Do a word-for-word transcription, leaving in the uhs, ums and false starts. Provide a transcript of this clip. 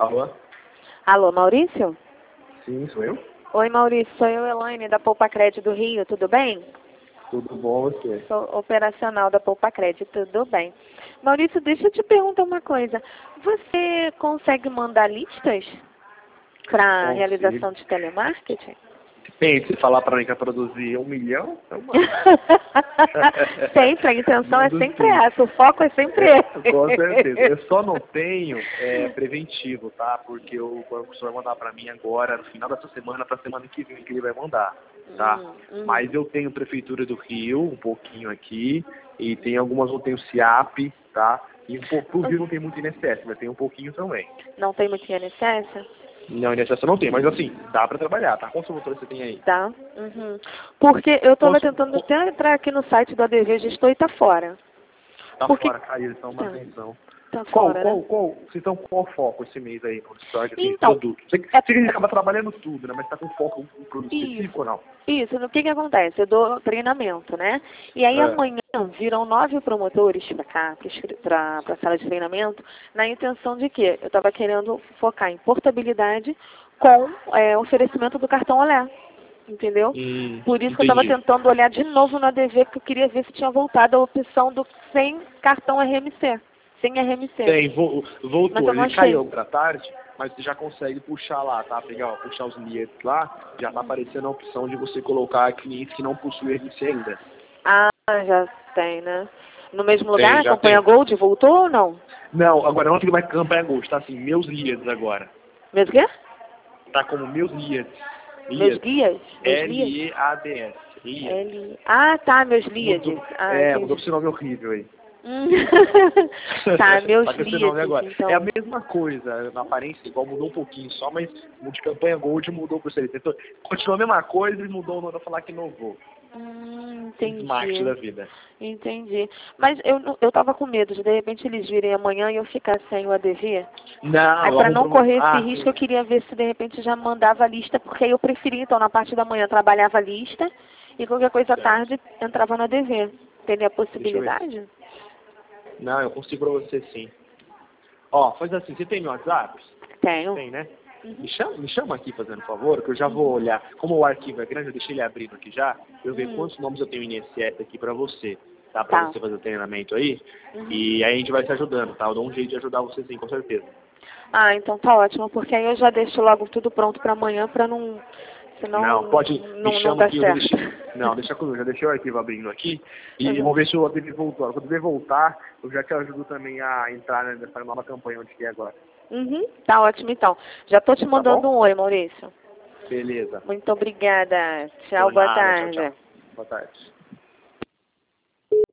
Alô? Alô, Maurício? Sim, sou eu. Oi, Maurício, sou eu, Elaine, da Poupa Crédito do Rio, tudo bem? Tudo bom, você? Sou operacional da Poupa Crédito, tudo bem. Maurício, deixa eu te perguntar uma coisa. Você consegue mandar listas para Consigo. realização de telemarketing? Tem, se falar pra mim que vai produzir um milhão, eu mando. Sempre, a intenção é Mando sempre sim. essa, o foco é sempre É, esse. com certeza. Eu só não tenho é, preventivo, tá? Porque o banco só vai mandar pra mim agora, no final dessa semana, pra semana que vem que ele vai mandar, tá? Hum, uhum. Mas eu tenho Prefeitura do Rio, um pouquinho aqui, e tem algumas, eu tenho CIAP, tá? E um pouco, pro Rio não tem muito I N S S, mas tem um pouquinho também. Não tem muito I N S S? Não, I N S S não tem, mas assim, dá pra trabalhar, tá? Quantos motores você tem aí? Tá. Uhum. Porque eu estava Quantos, tentando até entrar aqui no site do A D V Gestor e tá fora. Tá Porque... fora, caiu, eles estão Tá, manutenção. tá Qual, fora, qual, né? qual, vocês estão com qual foco esse mês aí no estoque assim, de Então, produto? Você, é... você acaba trabalhando tudo, né? Mas tá com foco em produto Isso, específico ou não? isso. No que que acontece? Eu dou treinamento, né? E aí É. amanhã virão nove promotores para cá, para a sala de treinamento, na intenção de que eu estava querendo focar em portabilidade com é, oferecimento do cartão Olé. Entendeu? Hum, Por isso que eu estava entendi. tentando olhar de novo no A D V, porque eu queria ver se tinha voltado a opção do sem cartão R M C. Sem R M C. Tem, vo, Mas voltou. eu não Ele achei. caiu pra tarde, mas você já consegue puxar lá, tá? Pegar, ó, puxar os leads lá, já tá aparecendo a opção de você colocar clientes que não possuem R M C ainda. Ah, já tem, né? No mesmo Tem, lugar, a já campanha tem. Gold voltou ou não? Não, agora não fica mais campanha Gold, tá assim, meus leads agora. Mesmo quê? Tá como meus leads. Meus Leads. guias? Meus guias? L E A D S. Leads. L... Ah, tá, meus leads. Mudou, Ah, é, mudou entendi. pra esse nome horrível aí. Hum. Tá, meus Tá com esse nome leads, agora. É a então. mesma coisa, na aparência igual, mudou um pouquinho só, mas o de campanha Gold mudou pro C L T. Então, continua a mesma coisa e mudou o nome pra falar que inovou. Hum, Um marketing da entendi. vida. Entendi. Mas eu, não- eu tava com medo de, de repente, eles virem amanhã e eu ficar sem o A D V. Não, Aí, para arruma não promo... correr esse Ah, risco, sim. eu queria ver se, de repente, já mandava a lista, porque aí eu preferia, então, na parte da manhã, trabalhava a lista e qualquer coisa à Certo. tarde entrava no A D V. Teria Deixa eu ver. possibilidade? Não, eu consigo pra você sim. Ó, faz assim, você tem meu WhatsApp? Tenho. Tem, né? Uhum. Me chama, me chama aqui fazendo favor, que eu já vou olhar. Como o arquivo é grande, eu deixei ele abrindo aqui já. Eu ver Hum. quantos nomes eu tenho em I N S S aqui pra você. Tá? Pra Tá. você fazer o treinamento aí. Uhum. E aí a gente vai se ajudando, tá? Eu dou um jeito de ajudar você sim, com certeza. Ah, então tá ótimo, porque aí eu já deixo logo tudo pronto para amanhã, para não... Senão Não, pode, me não, não chama dá aqui, eu já certo. deixei. Não, deixa comigo, já deixei o arquivo abrindo aqui. E Uhum. vamos ver se o A D V voltou. Quando ele voltar, eu já te ajudo também a entrar nessa nova campanha onde que é agora. Uhum. Tá ótimo, então. Já tô te Tá mandando bom? um oi, Maurício. Beleza. Muito obrigada. Tchau, Por boa nada, tchau, tchau. tarde. Boa tarde.